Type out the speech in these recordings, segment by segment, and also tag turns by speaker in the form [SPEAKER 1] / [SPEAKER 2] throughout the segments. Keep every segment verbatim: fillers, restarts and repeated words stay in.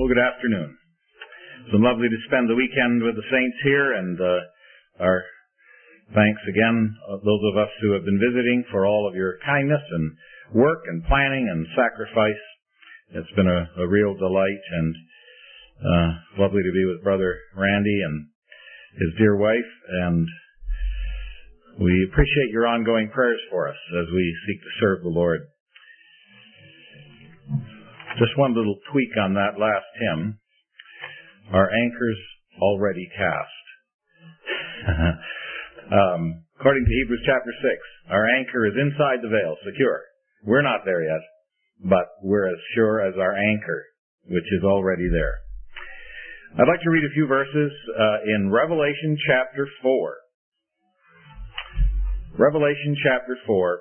[SPEAKER 1] Well, good afternoon. It's been lovely to spend the weekend with the saints here, and uh, our thanks again, uh, those of us who have been visiting, for all of your kindness and work and planning and sacrifice. It's been a, a real delight, and uh, lovely to be with Brother Randy and his dear wife, and we appreciate your ongoing prayers for us as we seek to serve the Lord. Just one little tweak on that last hymn. Our anchor's already cast. um, according to Hebrews chapter six, our anchor is inside the veil, secure. We're not there yet, but we're as sure as our anchor, which is already there. I'd like to read a few verses uh, in Revelation chapter four. Revelation chapter four.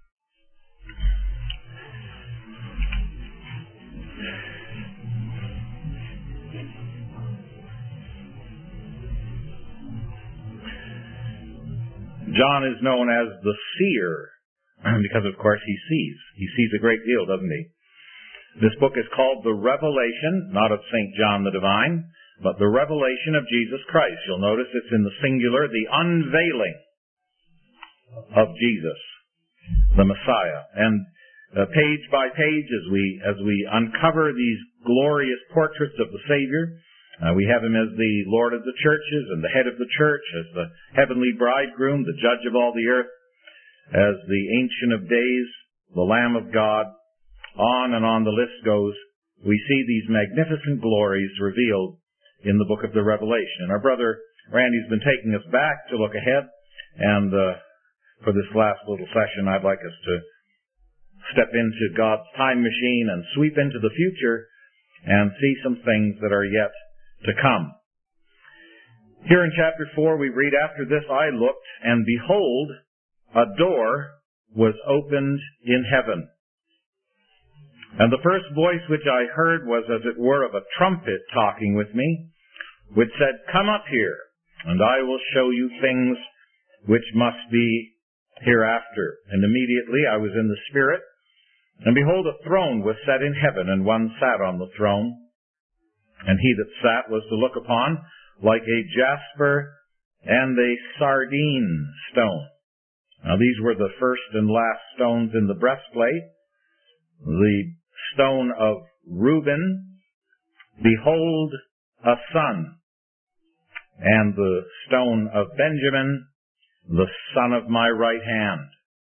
[SPEAKER 1] John is known as the seer because, of course, he sees. He sees a great deal, doesn't he? This book is called the Revelation, not of Saint John the Divine, but the Revelation of Jesus Christ. You'll notice it's in the singular, the unveiling of Jesus, the Messiah. And uh, page by page, as we as we uncover these glorious portraits of the Savior, Uh, we have him as the Lord of the churches and the head of the church, as the heavenly bridegroom, the judge of all the earth, as the Ancient of Days, the Lamb of God. On and on the list goes. We see these magnificent glories revealed in the book of the Revelation. And our brother Randy's been taking us back to look ahead. And uh, for this last little session, I'd like us to step into God's time machine and sweep into the future and see some things that are yet to come. Here in chapter four we read, "After this I looked, and behold, a door was opened in heaven. And the first voice which I heard was as it were of a trumpet talking with me, which said, Come up here, and I will show you things which must be hereafter. And immediately I was in the Spirit, and behold, a throne was set in heaven, and one sat on the throne. And he that sat was to look upon like a jasper and a sardine stone." Now these were the first and last stones in the breastplate. The stone of Reuben, "Behold a son." And the stone of Benjamin, "The son of my right hand."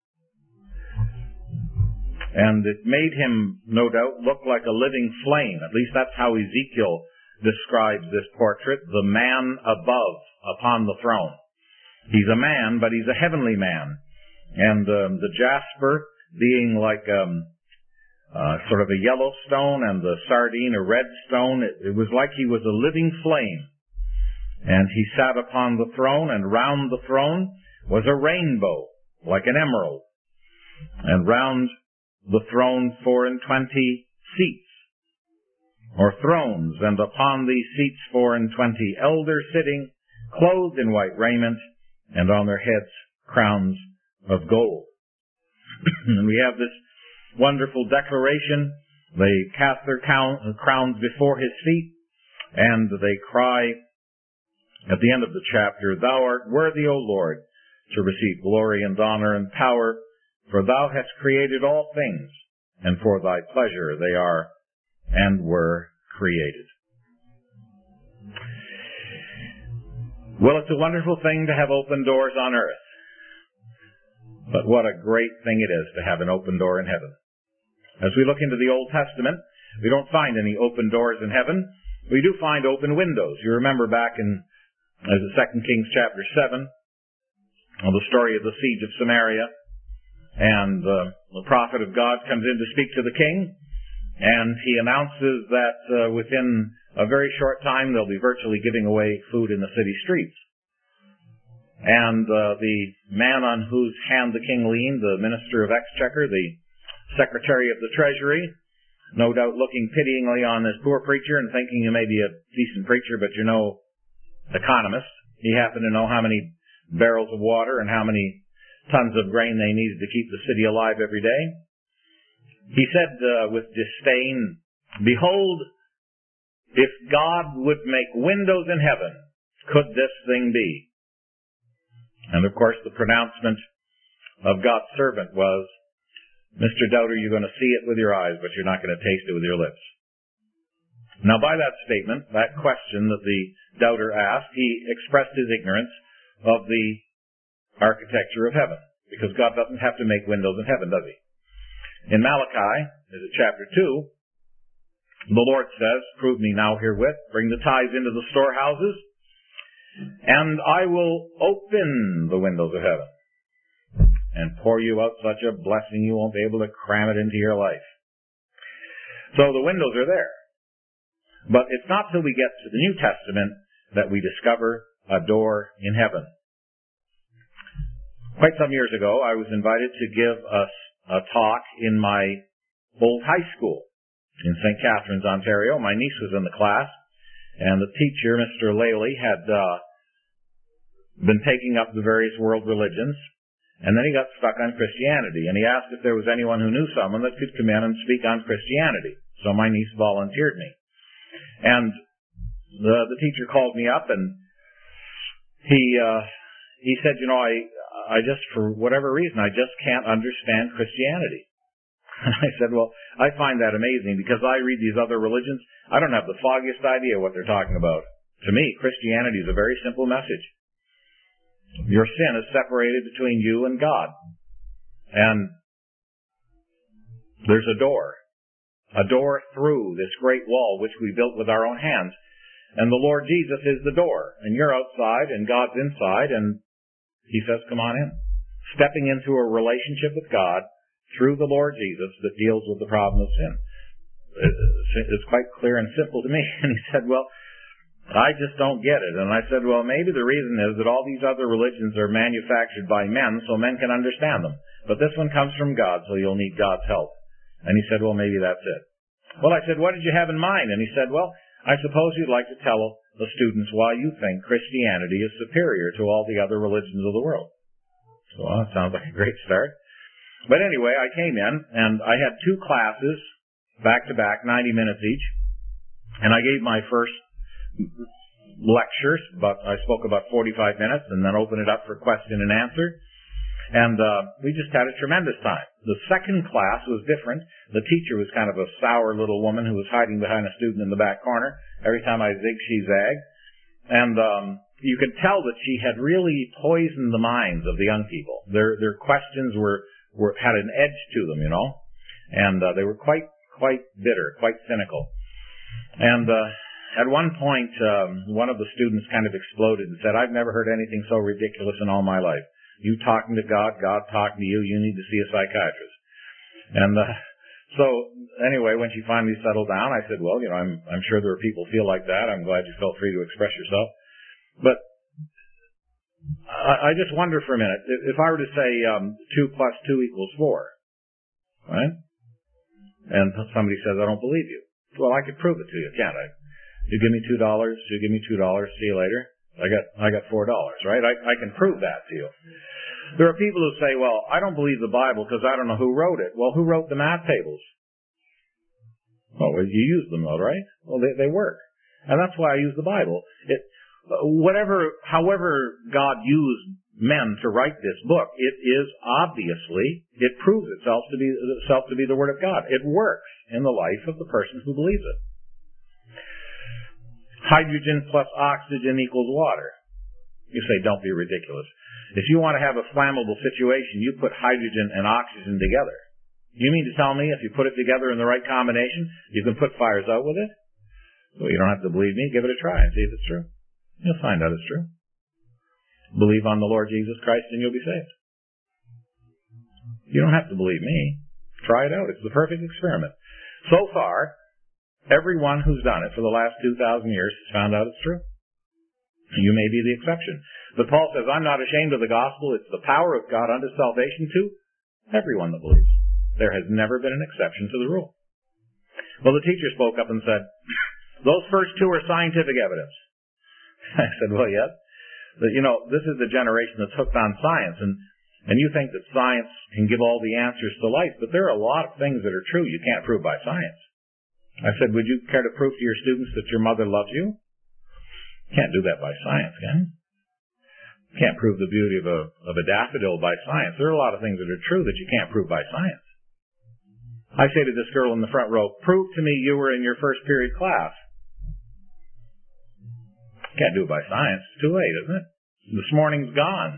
[SPEAKER 1] And it made him, no doubt, look like a living flame. At least that's how Ezekiel describes this portrait, the man above upon the throne. He's a man, but he's a heavenly man. And um, the jasper being like um, uh, sort of a yellow stone, and the sardine a red stone, it, it was like he was a living flame. And he sat upon the throne, and round the throne was a rainbow, like an emerald. And round the throne four and twenty seats, or thrones, and upon these seats four and twenty elders sitting, clothed in white raiment, and on their heads crowns of gold. And we have this wonderful declaration. They cast their crowns before his feet, and they cry at the end of the chapter, "Thou art worthy, O Lord, to receive glory and honor and power, for thou hast created all things, and for thy pleasure they are and were created." Well, it's a wonderful thing to have open doors on earth. But what a great thing it is to have an open door in heaven. As we look into the Old Testament, we don't find any open doors in heaven. We do find open windows. You remember back in uh, the Second Kings chapter seven, well, the story of the siege of Samaria. And uh, the prophet of God comes in to speak to the king, and he announces that uh, within a very short time they'll be virtually giving away food in the city streets. And uh, the man on whose hand the king leaned, the minister of exchequer, the secretary of the treasury, no doubt looking pityingly on this poor preacher and thinking he may be a decent preacher, but you're no economist. He happened to know how many barrels of water and how many tons of grain they needed to keep the city alive every day. He said uh, with disdain, "Behold, If God would make windows in heaven, could this thing be? And of course the pronouncement of God's servant was, Mister Doubter, you're going to see it with your eyes, but you're not going to taste it with your lips. Now by that statement, that question that the doubter asked, he expressed his ignorance of the architecture of heaven. Because God doesn't have to make windows in heaven, does he? In Malachi, is it chapter two, the Lord says, prove me now herewith, bring the tithes into the storehouses, and I will open the windows of heaven and pour you out such a blessing you won't be able to cram it into your life. So the windows are there. But it's not till we get to the New Testament that we discover a door in heaven. Quite some years ago, I was invited to give a, a talk in my old high school in Saint Catharines, Ontario. My niece was in the class, and the teacher, Mister Laley, had uh, been taking up the various world religions, and then he got stuck on Christianity, and he asked if there was anyone who knew someone that could come in and speak on Christianity. So my niece volunteered me. And the, the teacher called me up, and he uh, he said, you know, I, I just, for whatever reason, I just can't understand Christianity. I said, well, I find that amazing because I read these other religions. I don't have the foggiest idea what they're talking about. To me, Christianity is a very simple message. Your sin is separated between you and God. And there's a door. A door through this great wall which we built with our own hands. And the Lord Jesus is the door. And you're outside and God's inside. And he says, come on in. Stepping into a relationship with God through the Lord Jesus that deals with the problem of sin. It's quite clear and simple to me. And he said, well, I just don't get it. And I said, well, maybe the reason is that all these other religions are manufactured by men so men can understand them. But this one comes from God, so you'll need God's help. And he said, well, maybe that's it. Well, I said, what did you have in mind? And he said, well, I suppose you'd like to tell the students why you think Christianity is superior to all the other religions of the world. So, well, that sounds like a great start. But anyway, I came in, and I had two classes, back-to-back, ninety minutes each. And I gave my first lectures, but I spoke about forty-five minutes, and then opened it up for question and answer. And uh, we just had a tremendous time. The second class was different. The teacher was kind of a sour little woman who was hiding behind a student in the back corner. Every time I zig, she zagged. And um, you could tell that she had really poisoned the minds of the young people. Their their questions were, were had an edge to them, you know. And uh, they were quite, quite bitter, quite cynical. And uh, at one point, um, one of the students kind of exploded and said, I've never heard anything so ridiculous in all my life. You talking to God, God talking to you, you need to see a psychiatrist. And uh, so, anyway, when she finally settled down, I said, well, you know, I'm, I'm sure there are people who feel like that. I'm glad you felt free to express yourself. But I, I just wonder for a minute, if I were to say um, two plus two equals four, right? And somebody says, I don't believe you. Well, I could prove it to you, can't I? You give me two dollars, you give me two dollars, see you later. I got I got four dollars, right? I, I can prove that to you. There are people who say, well, I don't believe the Bible because I don't know who wrote it. Well, who wrote the math tables? Well, you use them, though, right? Well, they, they work. And that's why I use the Bible. It, whatever, however God used men to write this book, it is obviously, it proves itself to be, itself to be the Word of God. It works in the life of the person who believes it. Hydrogen plus oxygen equals water. You say, don't be ridiculous. If you want to have a flammable situation, you put hydrogen and oxygen together. You mean to tell me if you put it together in the right combination, you can put fires out with it? Well, you don't have to believe me. Give it a try and see if it's true. You'll find out it's true. Believe on the Lord Jesus Christ and you'll be saved. You don't have to believe me. Try it out. It's the perfect experiment. So far, everyone who's done it for the last two thousand years has found out it's true. You may be the exception. But Paul says, I'm not ashamed of the gospel. It's the power of God unto salvation to everyone that believes. There has never been an exception to the rule. Well, the teacher spoke up and said, those first two are scientific evidence. I said, well, yes. But, you know, this is the generation that's hooked on science, and, and you think that science can give all the answers to life, but there are a lot of things that are true you can't prove by science. I said, would you care to prove to your students that your mother loves you? Can't do that by science, can you? Can't prove the beauty of a, of a daffodil by science. There are a lot of things that are true that you can't prove by science. I say to this girl in the front row, prove to me you were in your first period class. Can't do it by science. It's too late, isn't it? This morning's gone.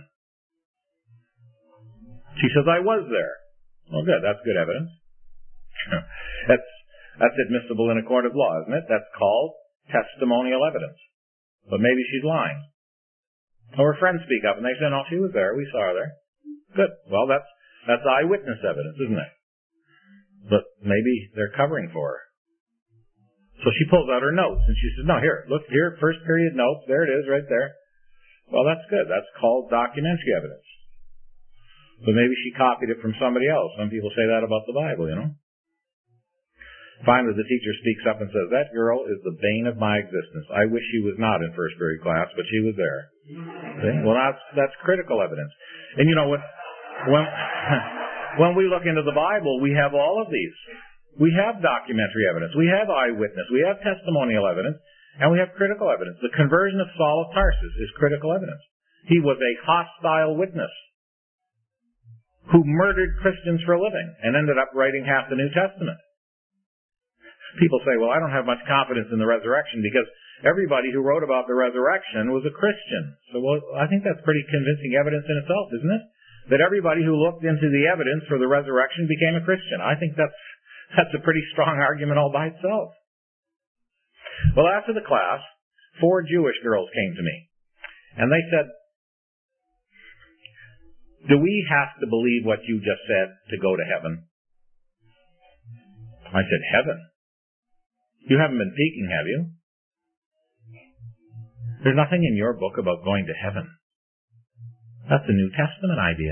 [SPEAKER 1] She says, I was there. Well, good. That's good evidence. that's, that's admissible in a court of law, isn't it? That's called testimonial evidence. But maybe she's lying. Or her friends speak up and they say, no, she was there. We saw her there. Good. Well, that's that's eyewitness evidence, isn't it? But maybe they're covering for her. So she pulls out her notes and she says, no, here, look here, first period notes. There it is right there. Well, that's good. That's called documentary evidence. But maybe she copied it from somebody else. Some people say that about the Bible, you know. Finally, the teacher speaks up and says, that girl is the bane of my existence. I wish she was not in first period class, but she was there. See? Well, that's, that's critical evidence. And you know what? When, when we look into the Bible, we have all of these. We have documentary evidence. We have eyewitness. We have testimonial evidence. And we have critical evidence. The conversion of Saul of Tarsus is critical evidence. He was a hostile witness who murdered Christians for a living and ended up writing half the New Testament. People say, well, I don't have much confidence in the resurrection because everybody who wrote about the resurrection was a Christian. So, well, I think that's pretty convincing evidence in itself, isn't it? That everybody who looked into the evidence for the resurrection became a Christian. I think that's that's a pretty strong argument all by itself. Well, after the class, four Jewish girls came to me. And they said, do we have to believe what you just said to go to heaven? I said, heaven? You haven't been peeking, have you? There's nothing in your book about going to heaven. That's a New Testament idea.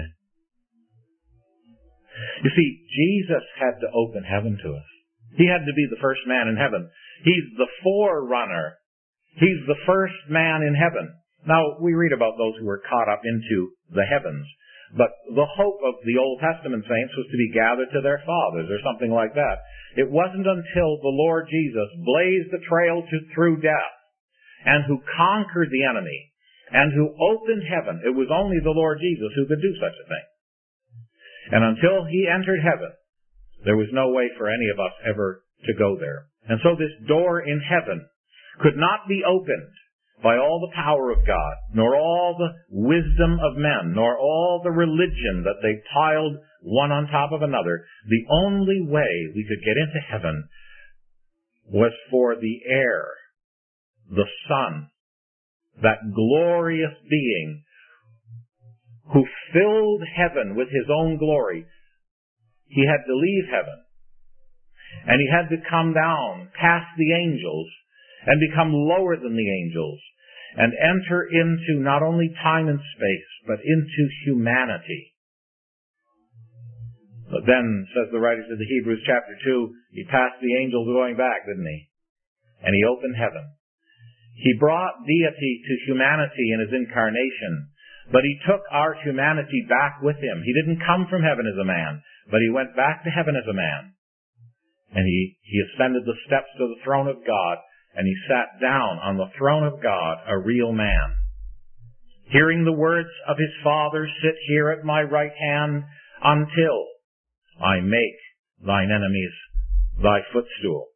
[SPEAKER 1] You see, Jesus had to open heaven to us. He had to be the first man in heaven. He's the forerunner. He's the first man in heaven. Now, we read about those who were caught up into the heavens. But the hope of the Old Testament saints was to be gathered to their fathers or something like that. It wasn't until the Lord Jesus blazed the trail to, through death and who conquered the enemy and who opened heaven. It was only the Lord Jesus who could do such a thing. And until he entered heaven, there was no way for any of us ever to go there. And so this door in heaven could not be opened by all the power of God, nor all the wisdom of men, nor all the religion that they piled one on top of another. The only way we could get into heaven was for the air, the Son, that glorious being who filled heaven with his own glory. He had to leave heaven, and he had to come down past the angels and become lower than the angels and enter into not only time and space, but into humanity. But then, says the writers of the Hebrews chapter two, he passed the angels going back, didn't he? And he opened heaven. He brought deity to humanity in his incarnation, but he took our humanity back with him. He didn't come from heaven as a man, but he went back to heaven as a man. And he, he ascended the steps to the throne of God, and he sat down on the throne of God, a real man. Hearing the words of his Father, sit here at my right hand until I make thine enemies thy footstool.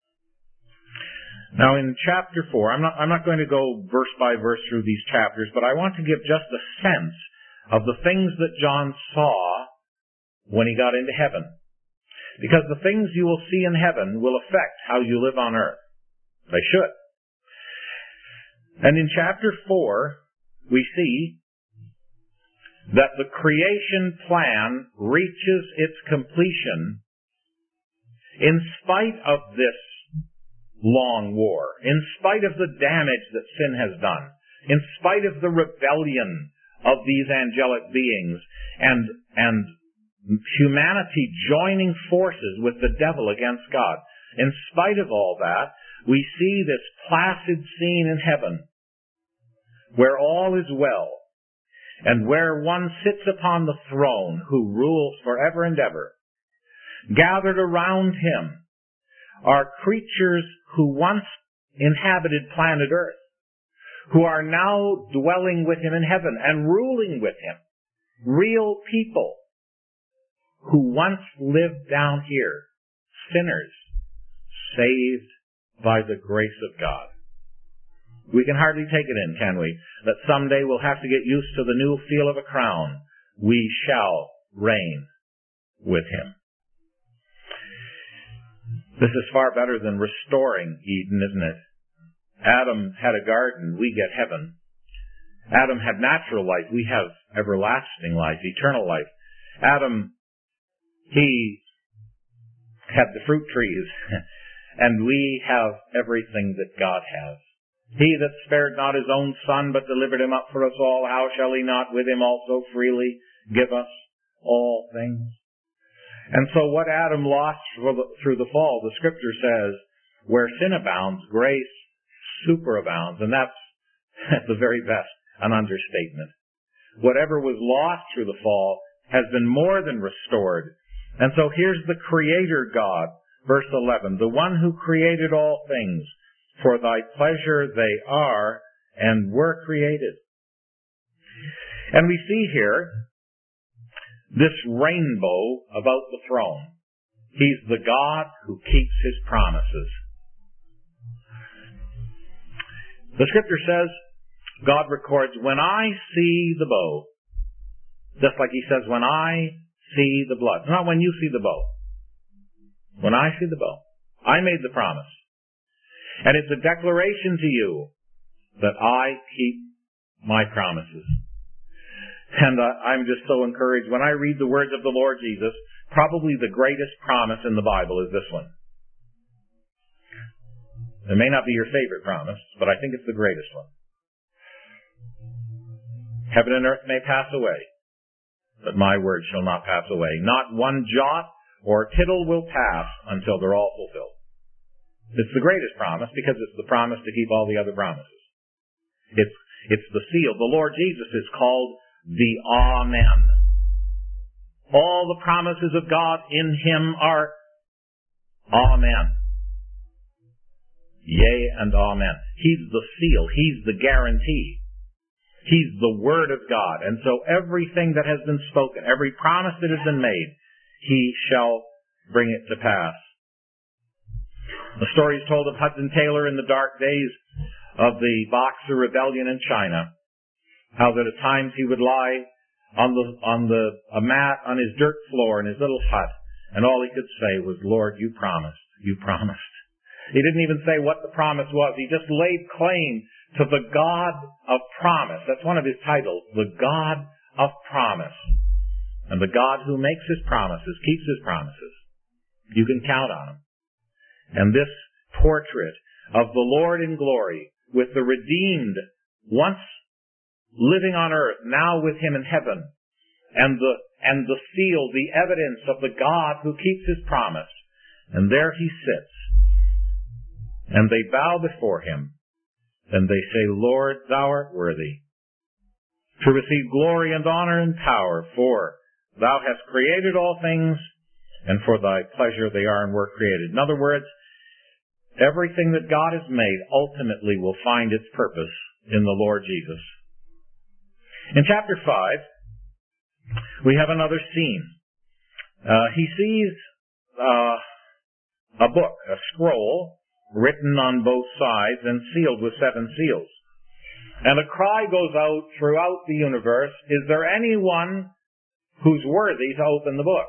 [SPEAKER 1] Now in chapter four, I'm not, I'm not going to go verse by verse through these chapters, but I want to give just a sense of the things that John saw when he got into heaven. Because the things you will see in heaven will affect how you live on earth. They should. And in chapter four, we see that the creation plan reaches its completion in spite of this long war, in spite of the damage that sin has done, in spite of the rebellion of these angelic beings, and, and humanity joining forces with the devil against God. In spite of all that, we see this placid scene in heaven where all is well and where one sits upon the throne who rules forever and ever. Gathered around him are creatures who once inhabited planet Earth, who are now dwelling with him in heaven and ruling with him. Real people who once lived down here, sinners, saved by the grace of God. We can hardly take it in, can we? That someday we'll have to get used to the new feel of a crown. We shall reign with him. This is far better than restoring Eden, isn't it? Adam had a garden, we get heaven. Adam had natural life, we have everlasting life, eternal life. Adam, he had the fruit trees, and we have everything that God has. He that spared not his own son, but delivered him up for us all, how shall he not with him also freely give us all things? And so what Adam lost through the fall, the Scripture says, where sin abounds, grace superabounds. And that's, at the very best, an understatement. Whatever was lost through the fall has been more than restored. And so here's the Creator God, verse eleven, the one who created all things. For thy pleasure they are and were created. And we see here this rainbow about the throne. He's the God who keeps his promises. The Scripture says, God records, when I see the bow, just like he says, when I see the blood. Not when you see the bow. When I see the bow. I made the promise. And it's a declaration to you that I keep my promises. And uh, I'm just so encouraged. When I read the words of the Lord Jesus, probably the greatest promise in the Bible is this one. It may not be your favorite promise, but I think it's the greatest one. Heaven and earth may pass away, but my word shall not pass away. Not one jot or tittle will pass until they're all fulfilled. It's the greatest promise because it's the promise to keep all the other promises. It's, it's the seal. The Lord Jesus is called the Amen. All the promises of God in him are Amen. Yea and Amen. He's the seal. He's the guarantee. He's the Word of God. And so everything that has been spoken, every promise that has been made, he shall bring it to pass. The story is told of Hudson Taylor in the dark days of the Boxer Rebellion in China. How that at times he would lie on the on the a mat on his dirt floor in his little hut, and all he could say was, Lord, you promised, you promised. He didn't even say what the promise was. He just laid claim to the God of promise. That's one of his titles, the God of promise. And the God who makes his promises, keeps his promises. You can count on him. And this portrait of the Lord in glory, with the redeemed, once living on earth, now with him in heaven, and the and the seal, the evidence of the God who keeps his promise. And there he sits. And they bow before him, and they say, Lord, thou art worthy to receive glory and honor and power, for thou hast created all things, and for thy pleasure they are and were created. In other words, everything that God has made ultimately will find its purpose in the Lord Jesus. In chapter five, we have another scene. Uh, he sees uh, a book, a scroll, written on both sides and sealed with seven seals. And a cry goes out throughout the universe, is there anyone who's worthy to open the book?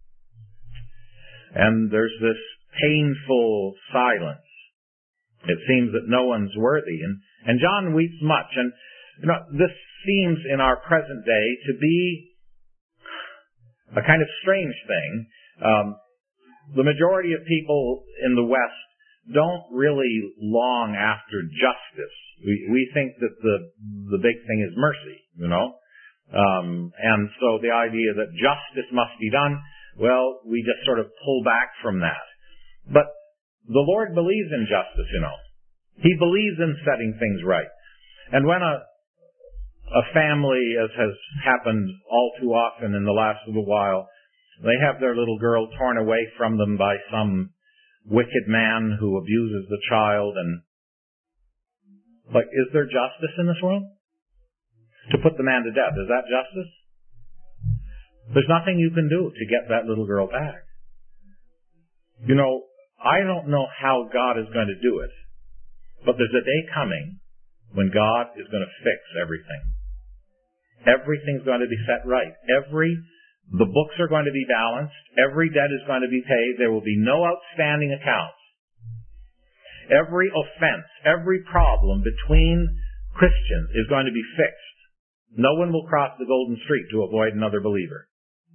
[SPEAKER 1] And there's this painful silence. It seems that no one's worthy. And, and John weeps much. And you know, this seems in our present day to be a kind of strange thing. Um, the majority of people in the West don't really long after justice. We, we think that the the big thing is mercy, you know. Um, and so the idea that justice must be done, well, we just sort of pull back from that. But the Lord believes in justice, you know. He believes in setting things right. And when a a family, as has happened all too often in the last little while, they have their little girl torn away from them by some wicked man who abuses the child, and like, is there justice in this world? To put the man to death, is that justice? There's nothing you can do to get that little girl back. You know, I don't know how God is going to do it, but there's a day coming when God is going to fix everything. Everything's going to be set right. Every, the books are going to be balanced. Every debt is going to be paid. There will be no outstanding accounts. Every offense, every problem between Christians is going to be fixed. No one will cross the golden street to avoid another believer.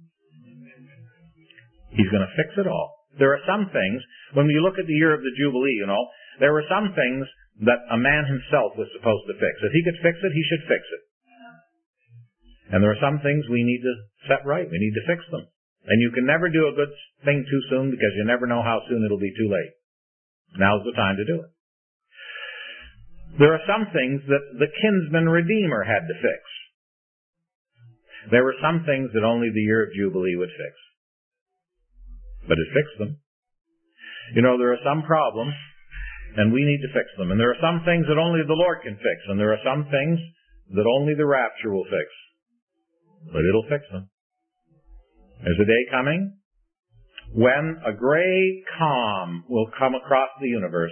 [SPEAKER 1] He's going to fix it all. There are some things, when you look at the year of the Jubilee, you know, there were some things that a man himself was supposed to fix. If he could fix it, he should fix it. And there are some things we need to set right. We need to fix them. And you can never do a good thing too soon because you never know how soon it'll be too late. Now's the time to do it. There are some things that the kinsman redeemer had to fix. There were some things that only the year of Jubilee would fix. But it fixed them. You know, there are some problems, and we need to fix them. And there are some things that only the Lord can fix. And there are some things that only the rapture will fix. But it'll fix them. There's a day coming when a great calm will come across the universe.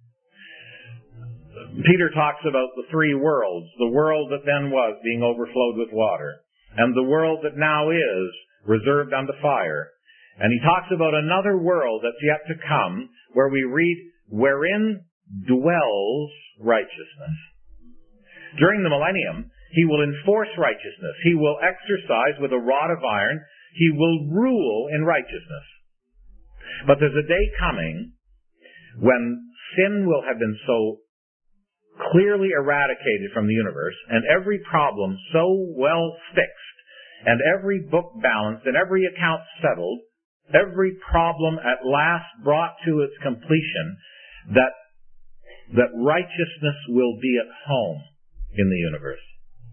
[SPEAKER 1] Peter talks about the three worlds. The world that then was being overflowed with water. And the world that now is reserved unto fire. And he talks about another world that's yet to come, where we read, wherein dwells righteousness. During the millennium, he will enforce righteousness. He will exercise with a rod of iron. He will rule in righteousness. But there's a day coming when sin will have been so clearly eradicated from the universe, and every problem so well fixed, and every book balanced, and every account settled, every problem at last brought to its completion, that that righteousness will be at home in the universe.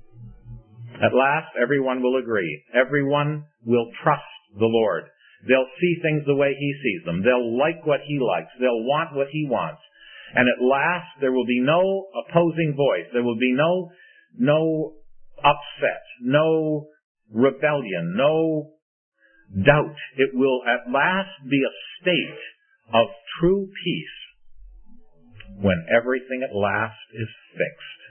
[SPEAKER 1] At last, everyone will agree. Everyone will trust the Lord. They'll see things the way He sees them. They'll like what He likes. They'll want what He wants. And at last, there will be no opposing voice. There will be no, no upset, no rebellion, no doubt. It will at last be a state of true peace when everything at last is fixed.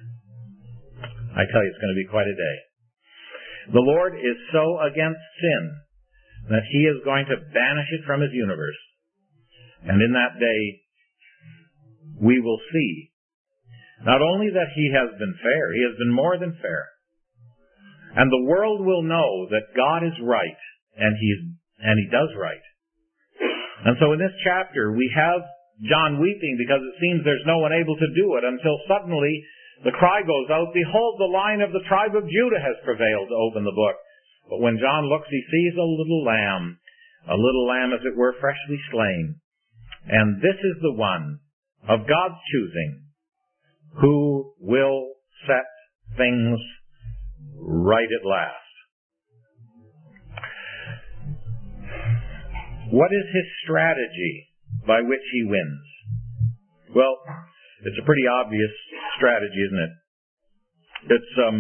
[SPEAKER 1] I tell you, it's going to be quite a day. The Lord is so against sin that He is going to banish it from His universe. And in that day, we will see not only that He has been fair, He has been more than fair. And the world will know that God is right, and He and He does right. And so in this chapter, we have John weeping because it seems there's no one able to do it, until suddenly the cry goes out, behold, the Lion of the tribe of Judah has prevailed to open the book. But when John looks, he sees a little lamb, a little lamb as it were freshly slain. And this is the one of God's choosing who will set things right at last. What is His strategy by which He wins? Well, it's a pretty obvious strategy, isn't it? It's um,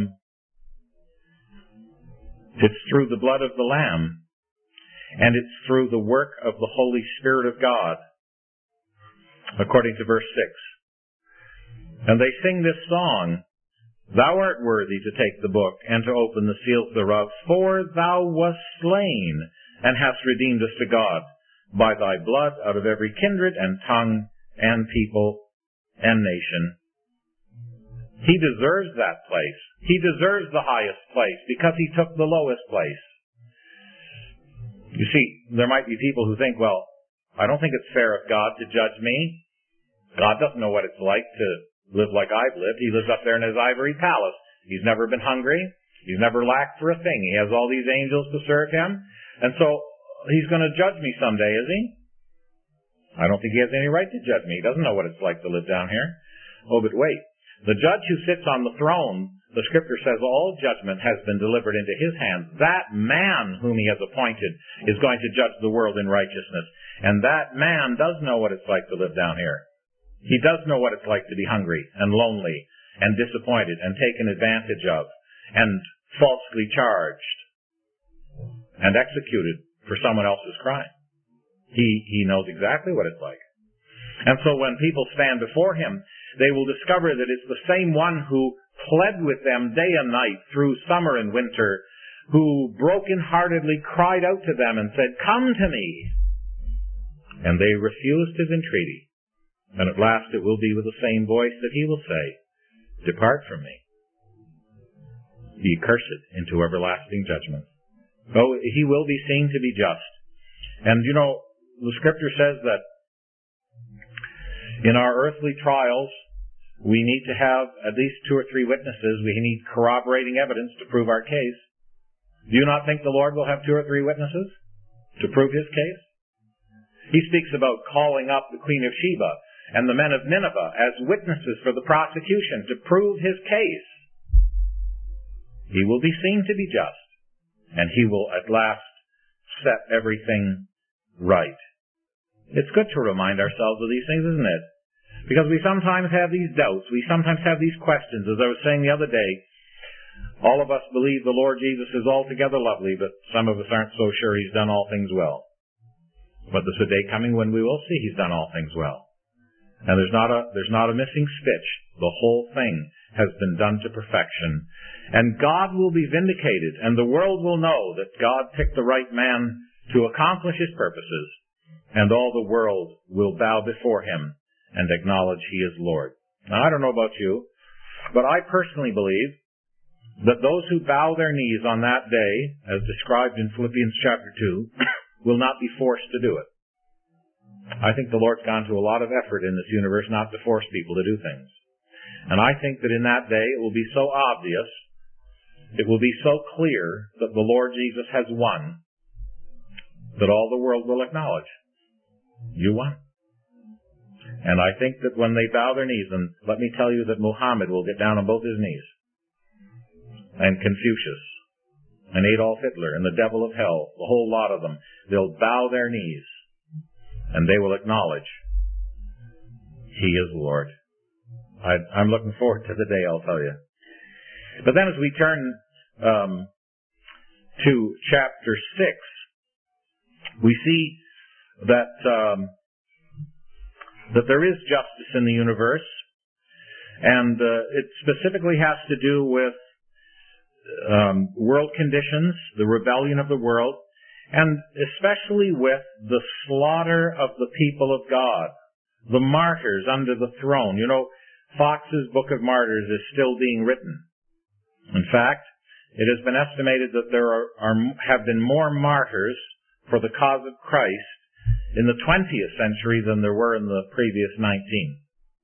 [SPEAKER 1] it's through the blood of the Lamb, and it's through the work of the Holy Spirit of God, according to verse six. And they sing this song, Thou art worthy to take the book and to open the seals thereof, for Thou wast slain and hast redeemed us to God by Thy blood out of every kindred and tongue and people and nation. He deserves that place. He deserves the highest place because He took the lowest place. You see, there might be people who think, well, I don't think it's fair of God to judge me. God doesn't know what it's like to live like I've lived. He lives up there in His ivory palace. He's never been hungry. He's never lacked for a thing. He has all these angels to serve Him. And so He's going to judge me someday, is He? I don't think He has any right to judge me. He doesn't know what it's like to live down here. Oh, but wait. The judge who sits on the throne, the Scripture says all judgment has been delivered into His hands. That man whom He has appointed is going to judge the world in righteousness. And that man does know what it's like to live down here. He does know what it's like to be hungry and lonely and disappointed and taken advantage of and falsely charged and executed for someone else's crime. He, he knows exactly what it's like. And so when people stand before him, they will discover that it's the same one who pled with them day and night through summer and winter, who broken-heartedly cried out to them and said, "Come to me." And they refused his entreaty. And at last it will be with the same voice that he will say, "Depart from me, ye cursed, into everlasting judgment." Oh, he will be seen to be just. And you know, the scripture says that in our earthly trials, we need to have at least two or three witnesses. We need corroborating evidence to prove our case. Do you not think the Lord will have two or three witnesses to prove his case? He speaks about calling up the Queen of Sheba and the men of Nineveh as witnesses for the prosecution to prove his case. He will be seen to be just, and he will at last set everything right. It's good to remind ourselves of these things, isn't it? Because we sometimes have these doubts. We sometimes have these questions. As I was saying the other day, all of us believe the Lord Jesus is altogether lovely, but some of us aren't so sure he's done all things well. But there's a day coming when we will see he's done all things well. And there's not a, there's not a missing stitch. The whole thing has been done to perfection. And God will be vindicated, and the world will know that God picked the right man to accomplish his purposes, and all the world will bow before him and acknowledge he is Lord. Now, I don't know about you, but I personally believe that those who bow their knees on that day, as described in Philippians chapter two, will not be forced to do it. I think the Lord's gone to a lot of effort in this universe not to force people to do things. And I think that in that day it will be so obvious, it will be so clear that the Lord Jesus has won, that all the world will acknowledge, you won. And I think that when they bow their knees, and let me tell you that Muhammad will get down on both his knees, and Confucius, and Adolf Hitler, and the devil of hell, the whole lot of them, they'll bow their knees, and they will acknowledge he is Lord. I, I'm looking forward to the day, I'll tell you. But then as we turn um, to chapter six, we see that um, that there is justice in the universe, and uh, it specifically has to do with um, world conditions, the rebellion of the world, and especially with the slaughter of the people of God, the martyrs under the throne. You know, Fox's Book of Martyrs is still being written. In fact, it has been estimated that there are, are have been more martyrs for the cause of Christ in the twentieth century than there were in the previous nineteen.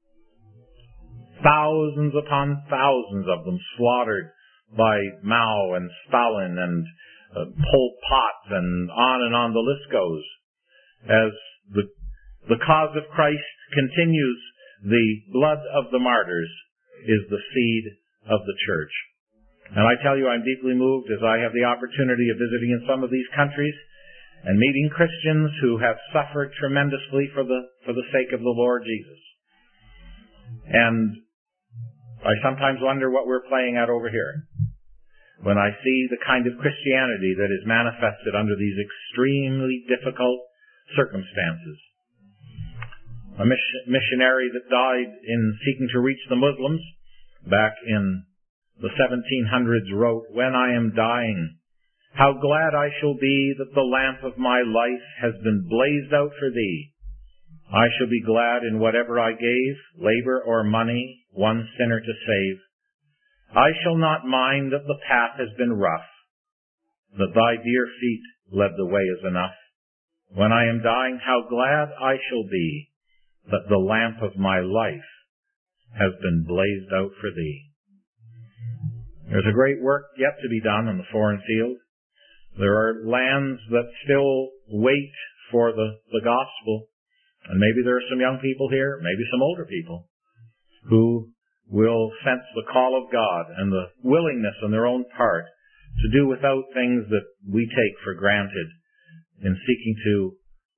[SPEAKER 1] Thousands upon thousands of them slaughtered by Mao and Stalin and uh, Pol Pot, and on and on the list goes. As the, the cause of Christ continues, the blood of the martyrs is the seed of the church. And I tell you, I'm deeply moved as I have the opportunity of visiting in some of these countries and meeting Christians who have suffered tremendously for the for the sake of the Lord Jesus. And I sometimes wonder what we're playing at over here when I see the kind of Christianity that is manifested under these extremely difficult circumstances. A missionary that died in seeking to reach the Muslims back in the seventeen hundreds wrote, "When I am dying, how glad I shall be that the lamp of my life has been blazed out for thee. I shall be glad in whatever I gave, labor or money, one sinner to save. I shall not mind that the path has been rough, that thy dear feet led the way is enough. When I am dying, how glad I shall be that the lamp of my life has been blazed out for thee." There's a great work yet to be done in the foreign field. There are lands that still wait for the, the gospel. And maybe there are some young people here, maybe some older people, who will sense the call of God and the willingness on their own part to do without things that we take for granted in seeking to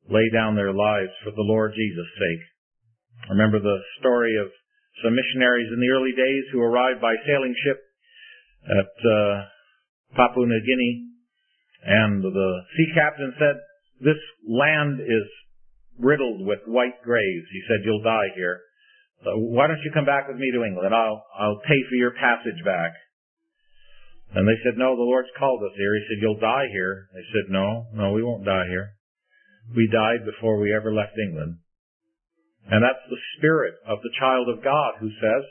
[SPEAKER 1] lay down their lives for the Lord Jesus' sake. I remember the story of some missionaries in the early days who arrived by sailing ship at uh, Papua New Guinea, and the sea captain said, "This land is riddled with white graves." He said, "You'll die here. So why don't you come back with me to England? I'll, I'll pay for your passage back." And they said, "No, the Lord's called us here." He said, "You'll die here." They said, "No, no, we won't die here. We died before we ever left England." And that's the spirit of the child of God who says,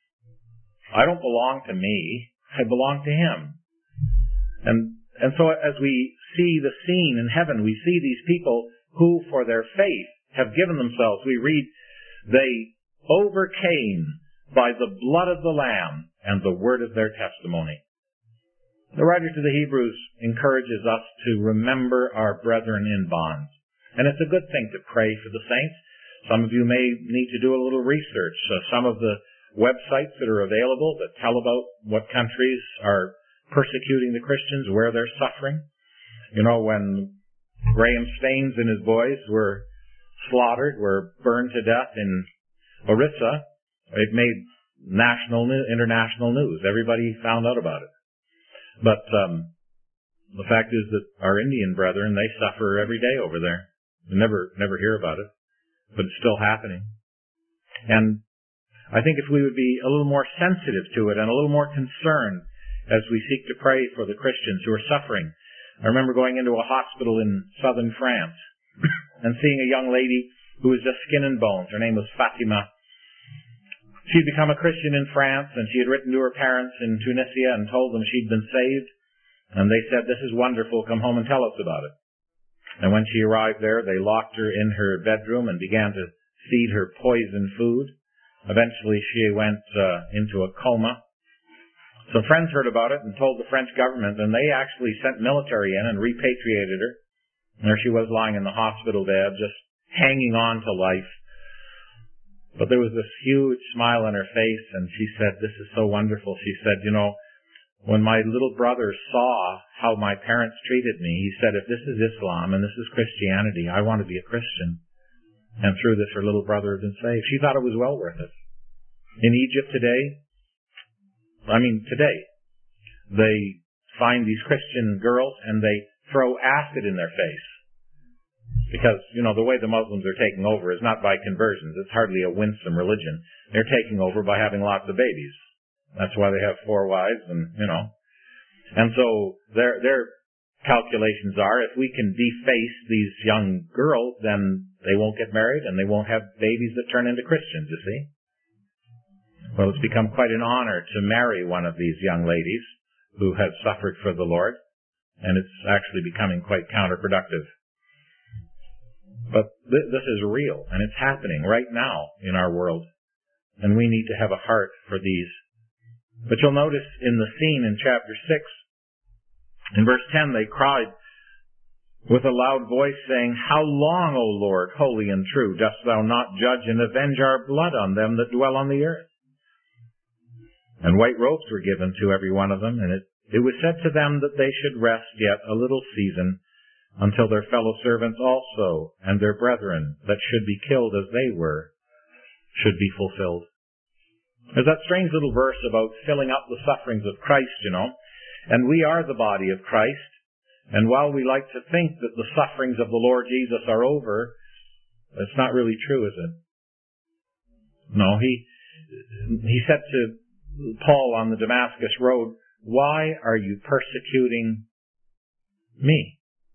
[SPEAKER 1] "I don't belong to me. I belong to Him." And, and so as we see the scene in heaven, we see these people who, for their faith, have given themselves. We read, they overcame by the blood of the Lamb and the word of their testimony. The writer to the Hebrews encourages us to remember our brethren in bonds. And it's a good thing to pray for the saints. Some of you may need to do a little research. Uh, some of the websites that are available that tell about what countries are persecuting the Christians, where they're suffering. You know, when Graham Staines and his boys were slaughtered, were burned to death in Orissa, it made national, international news. Everybody found out about it. But um, the fact is that our Indian brethren, they suffer every day over there. We never, never hear about it, but it's still happening. And I think if we would be a little more sensitive to it and a little more concerned as we seek to pray for the Christians who are suffering. I remember going into a hospital in southern France and seeing a young lady who was just skin and bones. Her name was Fatima. She'd become a Christian in France, and she had written to her parents in Tunisia and told them she'd been saved. And they said, "This is wonderful. Come home and tell us about it." And when she arrived there, they locked her in her bedroom and began to feed her poisoned food. Eventually, she went uh, into a coma. Some friends heard about it and told the French government, and they actually sent military in and repatriated her. And there she was lying in the hospital bed, just hanging on to life. But there was this huge smile on her face, and she said, "This is so wonderful." She said, "You know, when my little brother saw how my parents treated me, he said, if this is Islam and this is Christianity, I want to be a Christian." And through this, her little brother had been saved. She thought it was well worth it. In Egypt today, I mean today, they find these Christian girls and they throw acid in their face. Because, you know, the way the Muslims are taking over is not by conversions. It's hardly a winsome religion. They're taking over by having lots of babies. That's why they have four wives and, you know. And so their their calculations are, if we can deface these young girls, then they won't get married and they won't have babies that turn into Christians, you see. Well, it's become quite an honor to marry one of these young ladies who has suffered for the Lord, and it's actually becoming quite counterproductive. But th- this is real, and it's happening right now in our world, and we need to have a heart for these. But you'll notice in the scene in chapter six, in verse ten, they cried with a loud voice, saying, "How long, O Lord, holy and true, dost thou not judge and avenge our blood on them that dwell on the earth?" And white robes were given to every one of them, and it, it was said to them that they should rest yet a little season, until their fellow servants also and their brethren that should be killed as they were should be fulfilled. There's that strange little verse about filling up the sufferings of Christ, you know, and we are the body of Christ, and while we like to think that the sufferings of the Lord Jesus are over, it's not really true, is it? No, he he said to Paul on the Damascus road, "Why are you persecuting me?"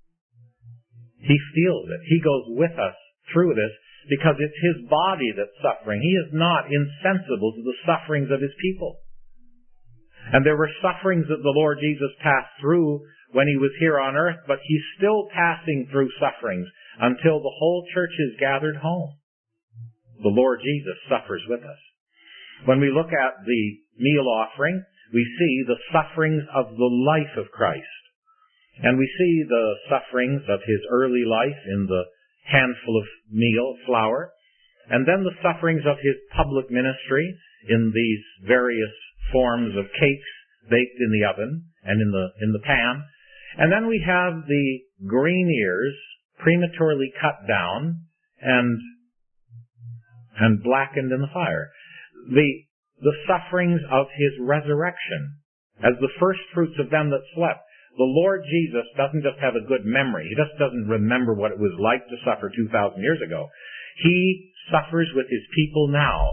[SPEAKER 1] He feels it. He goes with us through this because it's His body that's suffering. He is not insensible to the sufferings of His people. And there were sufferings that the Lord Jesus passed through when He was here on earth, but He's still passing through sufferings until the whole church is gathered home. The Lord Jesus suffers with us. When we look at the meal offering, we see the sufferings of the life of Christ. And we see the sufferings of His early life in the handful of meal, flour, and then the sufferings of His public ministry in these various forms of cakes baked in the oven and in the in the pan. And then we have the green ears prematurely cut down and and blackened in the fire. The the sufferings of his resurrection as the first fruits of them that slept. The Lord Jesus doesn't just have a good memory. He just doesn't remember what it was like to suffer two thousand years ago. He suffers with his people now.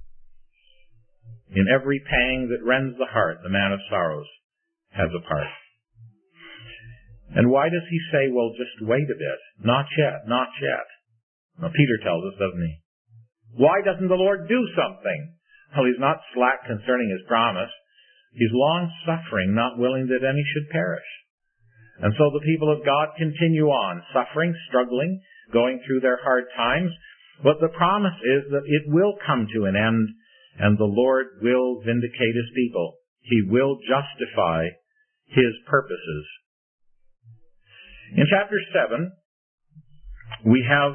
[SPEAKER 1] In every pang that rends the heart, the man of sorrows has a part. And why does he say, well, just wait a bit? Not yet, not yet. Now, Peter tells us, doesn't he? Why doesn't the Lord do something? Well, he's not slack concerning his promise. He's long-suffering, not willing that any should perish. And so the people of God continue on, suffering, struggling, going through their hard times. But the promise is that it will come to an end, and the Lord will vindicate his people. He will justify his purposes. In chapter seven, we have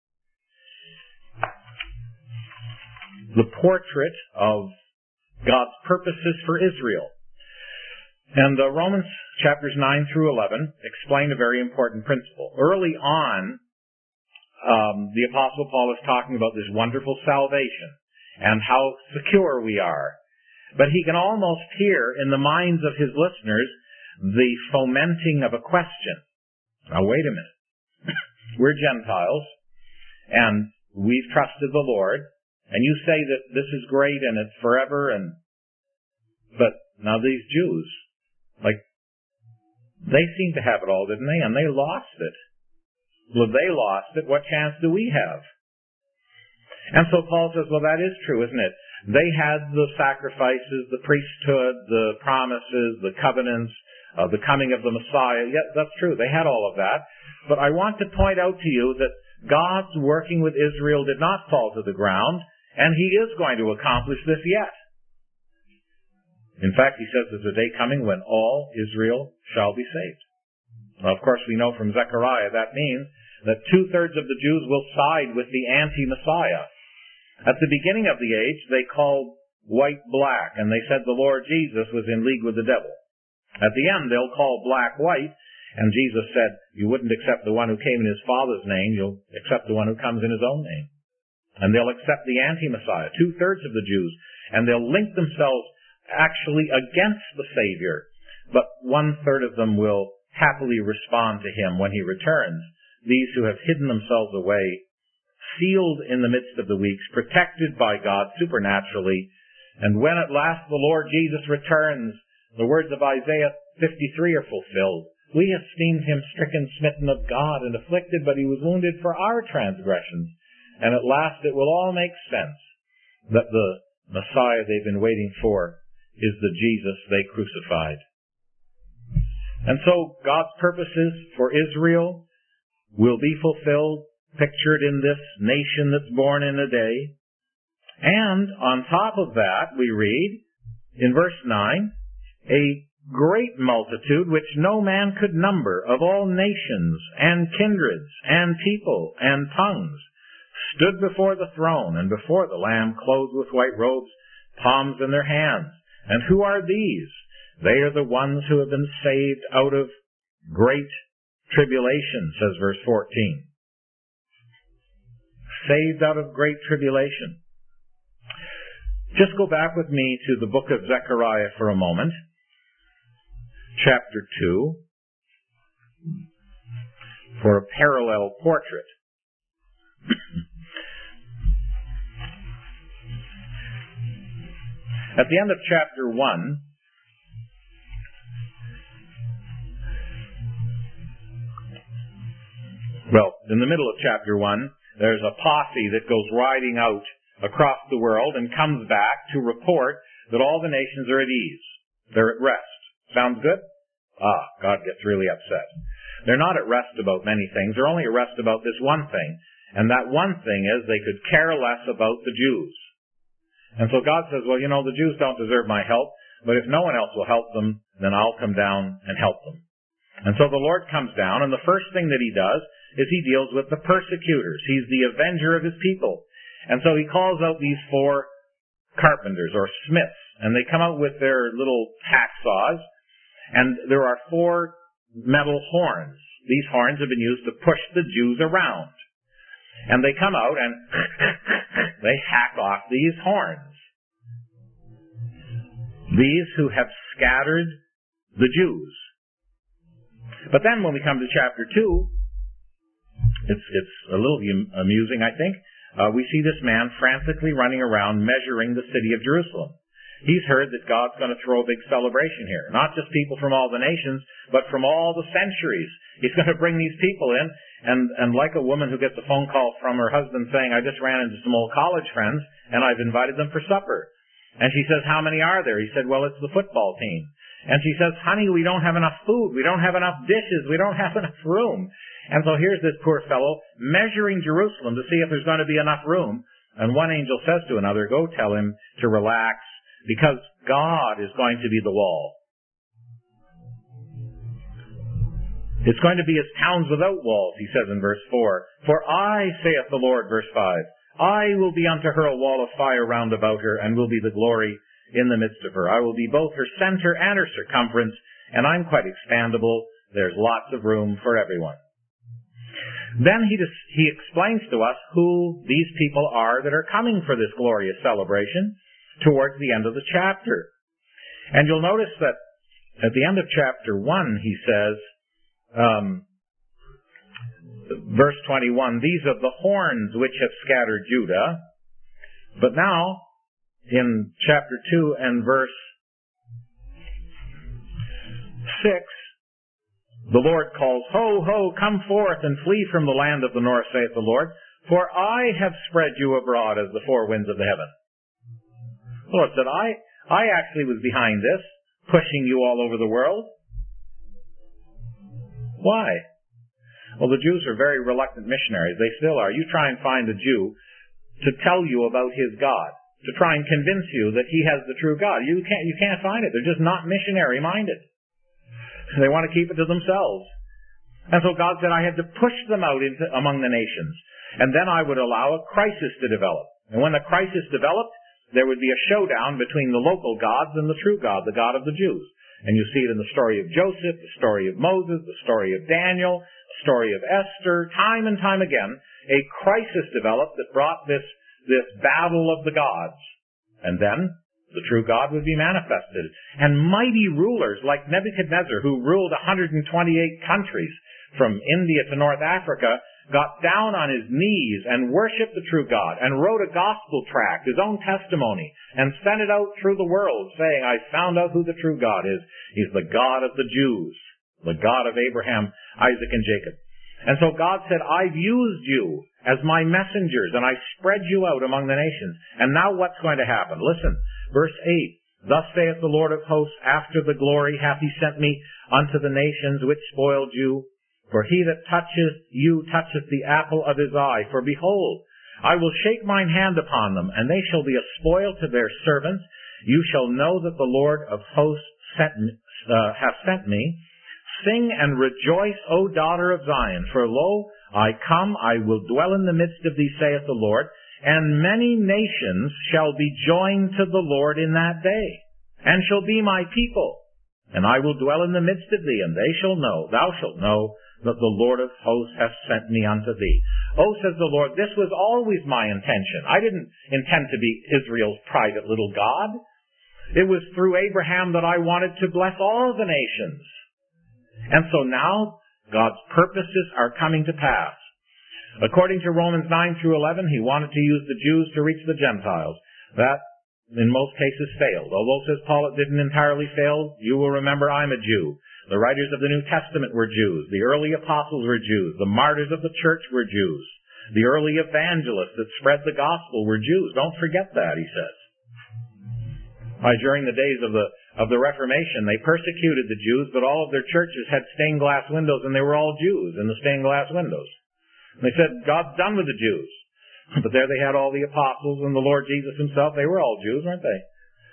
[SPEAKER 1] the portrait of God's purposes for Israel. And uh, Romans chapters nine through eleven explain a very important principle. Early on, um, the Apostle Paul is talking about this wonderful salvation and how secure we are. But he can almost hear in the minds of his listeners the fomenting of a question. Now, wait a minute. We're Gentiles, and we've trusted the Lord, and you say that this is great and it's forever, and but now these Jews, like, they seem to have it all, didn't they? And they lost it. Well, if they lost it, what chance do we have? And so Paul says, well, that is true, isn't it? They had the sacrifices, the priesthood, the promises, the covenants, uh, the coming of the Messiah. Yeah, that's true. They had all of that. But I want to point out to you that God's working with Israel did not fall to the ground, and he is going to accomplish this yet. In fact, he says there's a day coming when all Israel shall be saved. Now, of course, we know from Zechariah that means that two-thirds of the Jews will side with the anti-Messiah. At the beginning of the age, they called white black, and they said the Lord Jesus was in league with the devil. At the end, they'll call black white, and Jesus said, you wouldn't accept the one who came in his Father's name, you'll accept the one who comes in his own name. And they'll accept the anti-Messiah, two-thirds of the Jews, and they'll link themselves actually against the Savior, but one-third of them will happily respond to him when he returns. These who have hidden themselves away, sealed in the midst of the weeks, protected by God supernaturally, and when at last the Lord Jesus returns, the words of Isaiah fifty-three are fulfilled. We esteemed him stricken, smitten of God, and afflicted, but he was wounded for our transgressions. And at last it will all make sense that the Messiah they've been waiting for is the Jesus they crucified. And so God's purposes for Israel will be fulfilled, pictured in this nation that's born in a day. And on top of that, we read in verse nine, a great multitude which no man could number of all nations and kindreds and people and tongues stood before the throne and before the Lamb, clothed with white robes, palms in their hands. And who are these? They are the ones who have been saved out of great tribulation, says verse fourteen. Saved out of great tribulation. Just go back with me to the book of Zechariah for a moment. Chapter two. For a parallel portrait. At the end of chapter one, well, in the middle of chapter one, there's a posse that goes riding out across the world and comes back to report that all the nations are at ease. They're at rest. Sounds good? Ah, God gets really upset. They're not at rest about many things. They're only at rest about this one thing. And that one thing is they could care less about the Jews. And so God says, well, you know, the Jews don't deserve my help, but if no one else will help them, then I'll come down and help them. And so the Lord comes down, and the first thing that he does is he deals with the persecutors. He's the avenger of his people. And so he calls out these four carpenters or smiths, and they come out with their little hacksaws, and there are four metal horns these horns have been used to push the Jews around. And they come out and they hack off these horns. These who have scattered the Jews. But then when we come to chapter two, it's, it's a little amusing, I think. Uh, we see this man frantically running around measuring the city of Jerusalem. He's heard that God's going to throw a big celebration here. Not just people from all the nations, but from all the centuries. He's going to bring these people in, and, and like a woman who gets a phone call from her husband saying, I just ran into some old college friends, and I've invited them for supper. And she says, how many are there? He said, well, it's the football team. And she says, honey, we don't have enough food. We don't have enough dishes. We don't have enough room. And so here's this poor fellow measuring Jerusalem to see if there's going to be enough room. And one angel says to another, go tell him to relax, because God is going to be the wall. It's going to be as towns without walls, he says in verse four. For I, saith the Lord, verse five, I will be unto her a wall of fire round about her, and will be the glory in the midst of her. I will be both her center and her circumference, and I'm quite expandable. There's lots of room for everyone. Then he, dis- he explains to us who these people are that are coming for this glorious celebration towards the end of the chapter. And you'll notice that at the end of chapter one, he says, um, verse twenty-one, these are the horns which have scattered Judah. But now, in chapter two and verse six, the Lord calls, Ho, ho, come forth and flee from the land of the north, saith the Lord, for I have spread you abroad as the four winds of the heaven. The Lord said, I, I actually was behind this, pushing you all over the world. Why? Well, the Jews are very reluctant missionaries. They still are. You try and find a Jew to tell you about his God, to try and convince you that he has the true God. You can't, you can't find it. They're just not missionary-minded. They want to keep it to themselves. And so God said, I had to push them out into, among the nations. And then I would allow a crisis to develop. And when the crisis developed, there would be a showdown between the local gods and the true God, the God of the Jews. And you see it in the story of Joseph, the story of Moses, the story of Daniel, the story of Esther. Time and time again, a crisis developed that brought this, this battle of the gods. And then the true God would be manifested. And mighty rulers like Nebuchadnezzar, who ruled one hundred twenty-eight countries from India to North Africa, got down on his knees and worshipped the true God and wrote a gospel tract, his own testimony, and sent it out through the world saying, I found out who the true God is. He's the God of the Jews, the God of Abraham, Isaac, and Jacob. And so God said, I've used you as my messengers, and I spread you out among the nations. And now what's going to happen? Listen, verse eight, Thus saith the Lord of hosts, after the glory hath he sent me unto the nations which spoiled you. For he that toucheth you toucheth the apple of his eye. For behold, I will shake mine hand upon them, and they shall be a spoil to their servants. You shall know that the Lord of hosts sent me, uh, hath sent me. Sing and rejoice, O daughter of Zion, for lo, I come, I will dwell in the midst of thee, saith the Lord, and many nations shall be joined to the Lord in that day, and shall be my people. And I will dwell in the midst of thee, and they shall know, thou shalt know, that the Lord of hosts hath sent me unto thee. Oh, says the Lord, this was always my intention. I didn't intend to be Israel's private little God. It was through Abraham that I wanted to bless all the nations. And so now, God's purposes are coming to pass. According to Romans nine through eleven, he wanted to use the Jews to reach the Gentiles. That, in most cases, failed. Although, says Paul, it didn't entirely fail. You will remember I'm a Jew. The writers of the New Testament were Jews. The early apostles were Jews. The martyrs of the church were Jews. The early evangelists that spread the gospel were Jews. Don't forget that, he says. Why, during the days of the of the Reformation, they persecuted the Jews, but all of their churches had stained glass windows, and they were all Jews in the stained glass windows. And they said, God's done with the Jews. But there they had all the apostles and the Lord Jesus himself. They were all Jews, weren't they?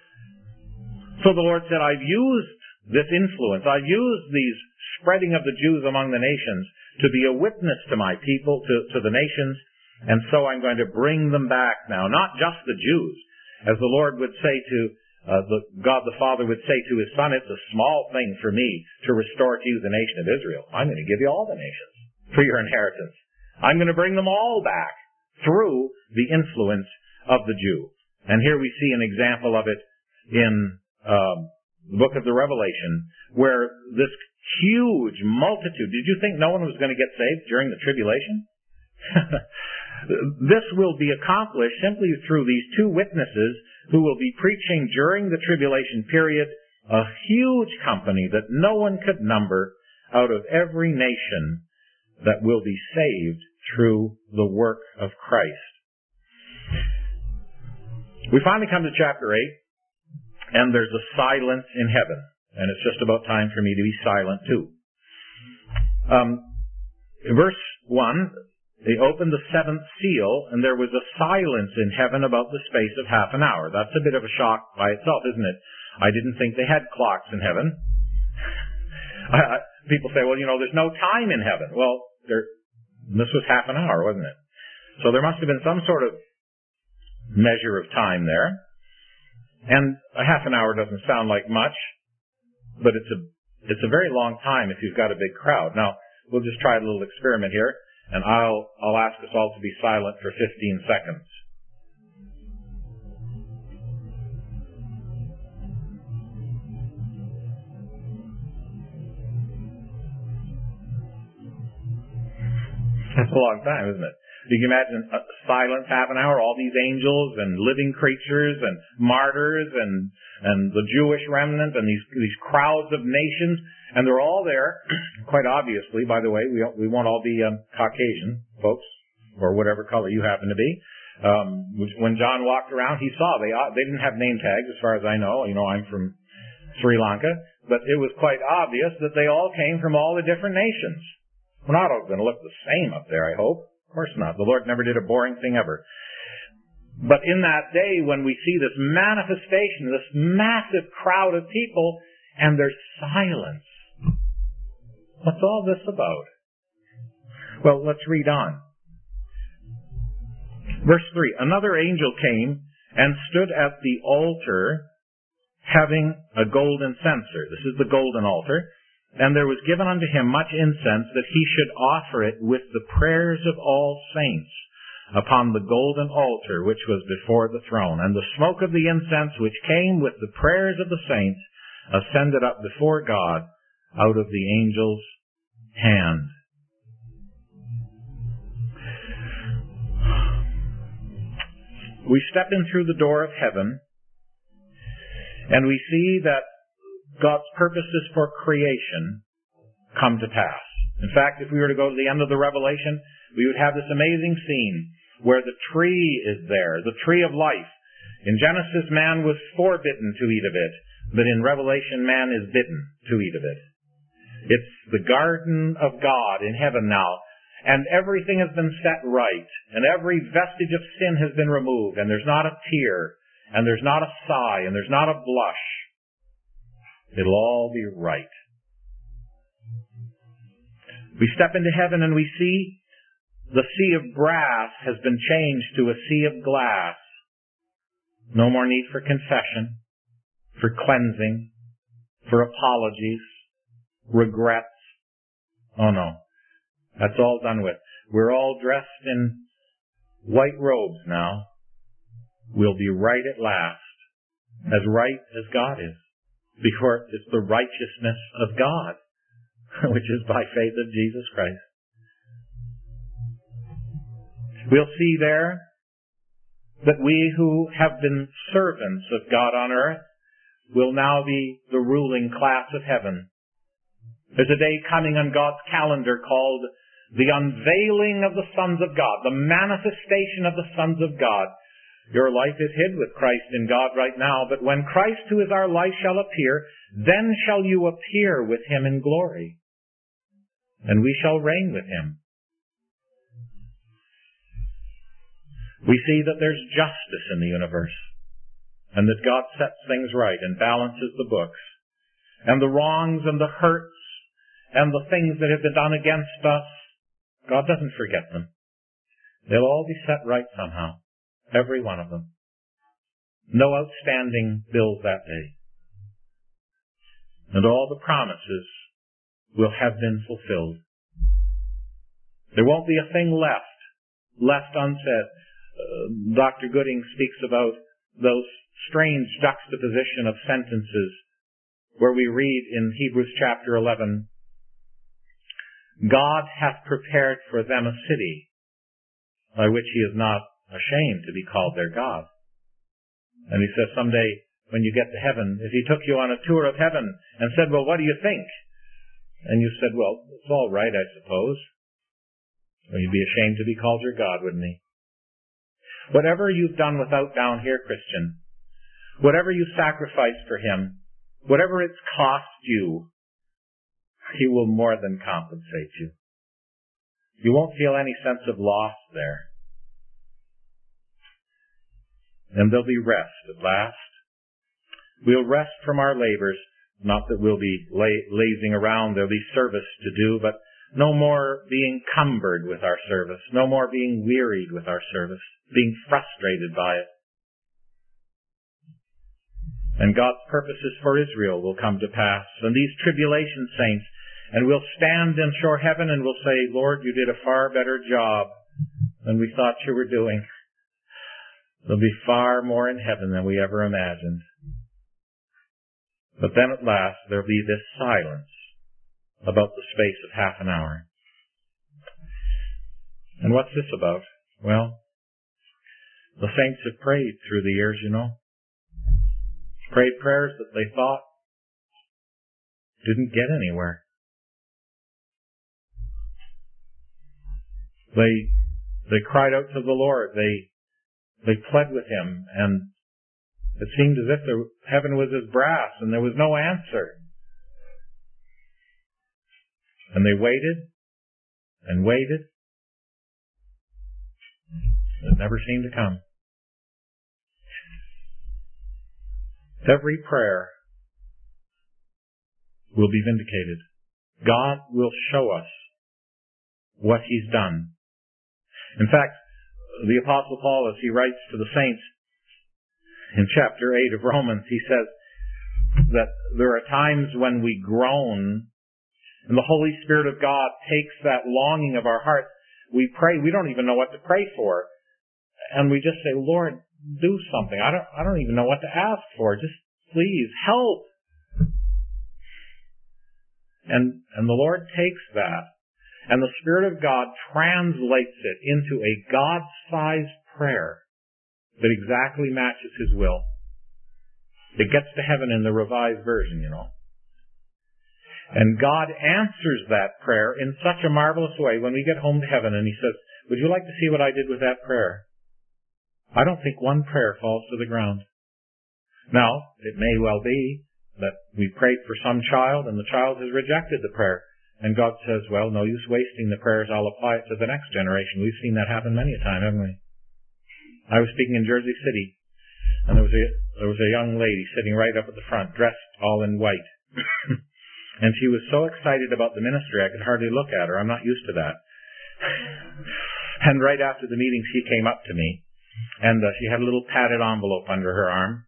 [SPEAKER 1] So the Lord said, I've used this influence. I've used these spreading of the Jews among the nations to be a witness to my people, to, to the nations, and so I'm going to bring them back now. Not just the Jews. As the Lord would say to uh, the, God the Father would say to his Son, it's a small thing for me to restore to you the nation of Israel. I'm going to give you all the nations for your inheritance. I'm going to bring them all back through the influence of the Jew. And here we see an example of it in um, the book of the Revelation, where this huge multitude, did you think no one was going to get saved during the tribulation? This will be accomplished simply through these two witnesses who will be preaching during the tribulation period, a huge company that no one could number out of every nation that will be saved through the work of Christ. We finally come to chapter eight, and there's a silence in heaven. And it's just about time for me to be silent too. Um, verse one, they opened the seventh seal, and there was a silence in heaven about the space of half an hour. That's a bit of a shock by itself, isn't it? I didn't think they had clocks in heaven. I, I, people say, well, you know, there's no time in heaven. Well, there, this was half an hour, wasn't it? So there must have been some sort of measure of time there. And a half an hour doesn't sound like much, but it's a it's a very long time if you've got a big crowd. Now, we'll just try a little experiment here, and I'll I'll ask us all to be silent for fifteen seconds. That's a long time, isn't it? You can imagine a silence half an hour, all these angels and living creatures and martyrs and and the Jewish remnant and these these crowds of nations, and they're all there. Quite obviously, by the way, we we won't all be um, Caucasian folks or whatever color you happen to be. Um, when John walked around, he saw they they didn't have name tags, as far as I know. You know, I'm from Sri Lanka, but it was quite obvious that they all came from all the different nations. We're not all going to look the same up there, I hope. Of course not. The Lord never did a boring thing ever. But in that day, when we see this manifestation, this massive crowd of people, and there's silence, what's all this about? Well, let's read on. Verse three, another angel came and stood at the altar having a golden censer. This is the golden altar. And there was given unto him much incense, that he should offer it with the prayers of all saints upon the golden altar which was before the throne. And the smoke of the incense which came with the prayers of the saints ascended up before God out of the angel's hand. We step in through the door of heaven, and we see that God's purposes for creation come to pass. In fact, if we were to go to the end of the Revelation, we would have this amazing scene where the tree is there, the tree of life. In Genesis, man was forbidden to eat of it, but in Revelation, man is bidden to eat of it. It's the garden of God in heaven now, and everything has been set right, and every vestige of sin has been removed, and there's not a tear, and there's not a sigh, and there's not a blush. It'll all be right. We step into heaven and we see the sea of brass has been changed to a sea of glass. No more need for confession, for cleansing, for apologies, regrets. Oh no. That's all done with. We're all dressed in white robes now. We'll be right at last. As right as God is. Because it's the righteousness of God, which is by faith of Jesus Christ. We'll see there that we who have been servants of God on earth will now be the ruling class of heaven. There's a day coming on God's calendar called the unveiling of the sons of God, the manifestation of the sons of God. Your life is hid with Christ in God right now, but when Christ, who is our life, shall appear, then shall you appear with him in glory, and we shall reign with him. We see that there's justice in the universe, and that God sets things right and balances the books, and the wrongs and the hurts and the things that have been done against us, God doesn't forget them. They'll all be set right somehow. Every one of them. No outstanding bills that day. And all the promises will have been fulfilled. There won't be a thing left, left unsaid. Uh, Doctor Gooding speaks about those strange juxtaposition of sentences where we read in Hebrews chapter eleven, God hath prepared for them a city by which he is not ashamed to be called their God. And he says someday when you get to heaven, if he took you on a tour of heaven and said, well, what do you think? And you said, well, it's all right, I suppose. Well, you'd be ashamed to be called your God, wouldn't he? Whatever you've done without down here, Christian, whatever you sacrificed for him, whatever it's cost you, he will more than compensate you. You won't feel any sense of loss there. And there'll be rest at last. We'll rest from our labors, not that we'll be la- lazing around, there'll be service to do, but no more being cumbered with our service, no more being wearied with our service, being frustrated by it. And God's purposes for Israel will come to pass, and these tribulation saints, and we'll stand in shore heaven and we'll say, Lord, you did a far better job than we thought you were doing. There'll be far more in heaven than we ever imagined. But then at last there'll be this silence about the space of half an hour. And what's this about? Well, the saints have prayed through the years, you know. Prayed prayers that they thought didn't get anywhere. They they cried out to the Lord. They they pled with him, and it seemed as if the heaven was as brass and there was no answer. And they waited and waited. It never seemed to come. Every prayer will be vindicated. God will show us what he's done. In fact, the Apostle Paul, as he writes to the saints in chapter eight of Romans, he says that there are times when we groan and the Holy Spirit of God takes that longing of our hearts. We pray, we don't even know what to pray for. And we just say, Lord, do something. I don't, I don't even know what to ask for. Just please help. And, and the Lord takes that, and the Spirit of God translates it into a God-sized prayer that exactly matches his will. It gets to heaven in the Revised Version, you know. And God answers that prayer in such a marvelous way when we get home to heaven and he says, would you like to see what I did with that prayer? I don't think one prayer falls to the ground. Now, it may well be that we prayed for some child and the child has rejected the prayer. And God says, well, no use wasting the prayers, I'll apply it to the next generation. We've seen that happen many a time, haven't we? I was speaking in Jersey City, and there was a, there was a young lady sitting right up at the front, dressed all in white. And she was so excited about the ministry, I could hardly look at her. I'm not used to that. And right after the meeting, she came up to me, and uh, she had a little padded envelope under her arm.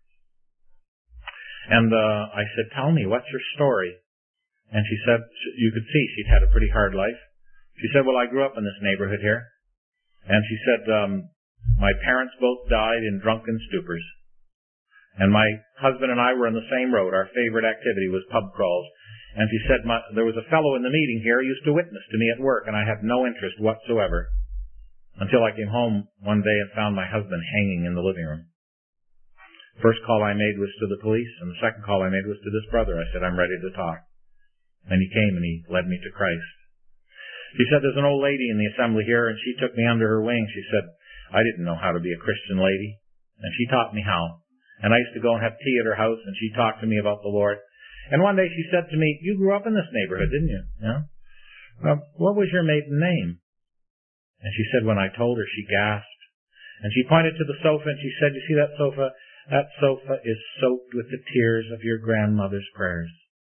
[SPEAKER 1] And uh, I said, tell me, what's your story? And she said, you could see she'd had a pretty hard life. She said, well, I grew up in this neighborhood here. And she said, um, my parents both died in drunken stupors. And my husband and I were on the same road. Our favorite activity was pub crawls. And she said, my, there was a fellow in the meeting here who used to witness to me at work, and I had no interest whatsoever. Until I came home one day and found my husband hanging in the living room. First call I made was to the police, and the second call I made was to this brother. I said, I'm ready to talk. And he came and he led me to Christ. She said, there's an old lady in the assembly here, and she took me under her wing. She said, I didn't know how to be a Christian lady, and she taught me how. And I used to go and have tea at her house, and she talked to me about the Lord. And one day she said to me, you grew up in this neighborhood, didn't you? Yeah. Well, what was your maiden name? And she said, when I told her, she gasped. And she pointed to the sofa, and she said, you see that sofa? That sofa is soaked with the tears of your grandmother's prayers.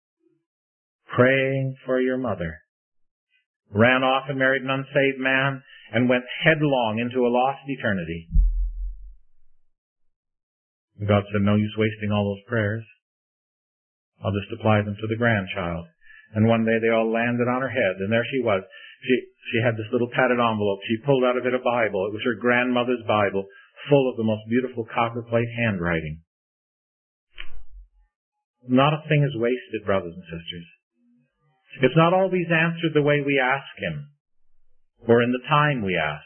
[SPEAKER 1] Praying for your mother. Ran off and married an unsaved man and went headlong into a lost eternity. God said, no use wasting all those prayers. I'll just apply them to the grandchild. And one day they all landed on her head, and there she was. She, she had this little padded envelope. She pulled out of it a Bible. It was her grandmother's Bible, full of the most beautiful copperplate handwriting. Not a thing is wasted, brothers and sisters. It's not always answered the way we ask Him, or in the time we ask.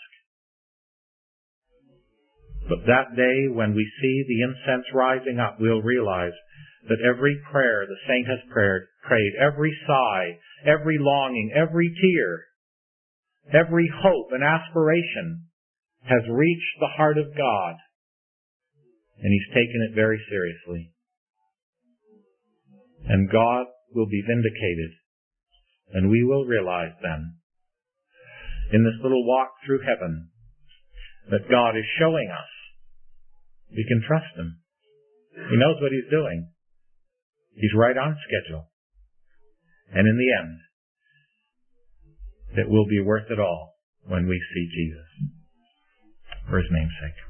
[SPEAKER 1] But that day when we see the incense rising up, we'll realize that every prayer the saint has prayed, prayed, every sigh, every longing, every tear, every hope and aspiration has reached the heart of God, and He's taken it very seriously. And God will be vindicated, and we will realize then, in this little walk through heaven, that God is showing us we can trust Him. He knows what He's doing. He's right on schedule. And in the end, it will be worth it all when we see Jesus. For His name's sake.